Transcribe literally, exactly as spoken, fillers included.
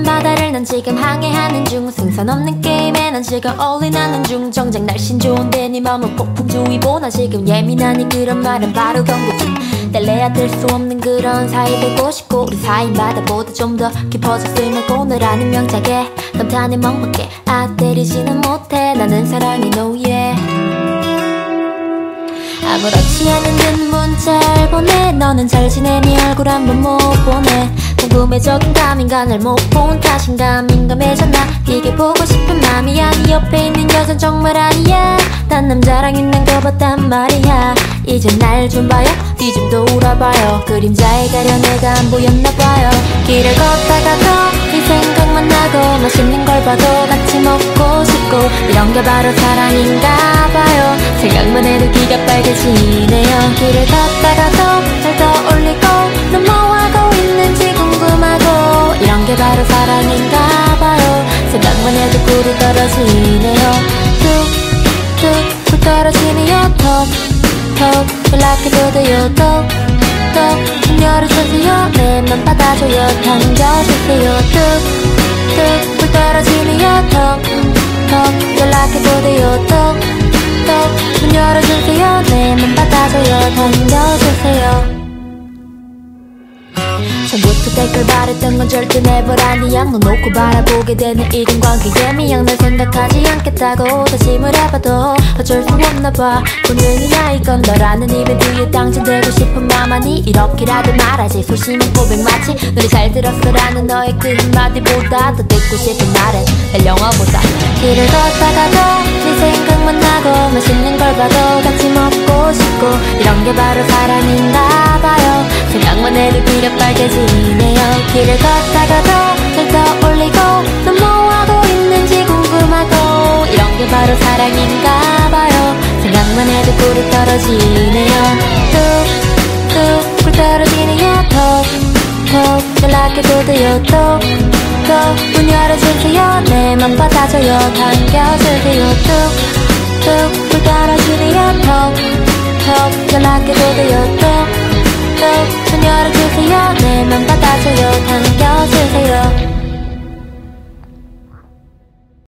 바다를 난 지금 항해하는 중 승산 없는 게임에 난 지금 올인하는 중 정작 날씬 좋은데 네 맘은 폭풍주의보 나 지금 예민하니 그런 말은 바로 경고 중 뗄래야 뗄 수 없는 그런 사이 되고 싶고 우리 사이 바다보다 좀 더 깊어졌으면 오늘라는 명작에 감탄에 먹먹게 아 때리지는 못해 나는 사랑의 노예 아무렇지 않은 듯 문자를 보내 너는 잘 지내니 얼굴 한번 못 보내 궁금해적인 감인가 날 못 본 탓인가 민감해졌나 이게 보고 싶은 맘이야 네 옆에 있는 여잔 정말 아니야 딴 남자랑 있는 거 봤단 말이야 이제 날 좀 봐요 뒤 좀 돌아봐요 그림자에 가려 내가 안 보였나봐요 길을 걷다가도 네 생각만 나고 맛있는 걸 봐도 같이 먹고 싶고 이런 게 바로 사랑인가봐요 생각만 해도 귀가 빨개지네요 길을 걷다가도 잘 떠올리고 넌 뭐하고 있는지 궁금하고 이런 게 바로 사랑인가봐요 생각만 해도 꿀이 떨어지네요 툭툭 꿀 떨어지네요 톡톡 연락해도 돼요 톡톡 문 열어주세요 내 맘 받아줘요 당겨주세요 툭툭 꿀 떨어지네요 톡톡 연락해도 돼요 톡톡 문 열어주세요 내 맘 받아줘요 당겨주세요 처음부터 댓글 바랬던 건 절대 never 아니야 너 놓고 바라보게 되는 이런 관계에 미양 날 생각하지 않겠다고 다짐을 해봐도 어쩔 수 없나봐 본능이야 이건 너라는 입에 뒤에 당첨되고 싶은 맘 아니 이렇게라도 말하지 소심한 고백 마치 노래 잘 들었어라는 너의 그 한마디보다 더 듣고 싶은 말은 날 영어보다 길을 걷다가도 네 생각만 나고 맛있는 걸 봐도 같이 먹고 싶고 이런 게 바로 사랑인가봐요 생각만 해도 귀가 빨개지네요 길을 걷다가도 잘 떠올리고 넌 뭐하고 있는지 궁금하고 이런 게 바로 사랑인가봐요 생각만 해도 꿀이 떨어지네요 뚝뚝 꿀 떨어지네요 톡톡 연락해도 돼요 톡톡 문 열어주세요 내 맘 받아줘요 당겨주세요 뚝뚝 꿀 떨어지네요 톡톡 연락해도 돼요 톡톡 문 열어주세요 내 맘 받아줘요 당겨주세요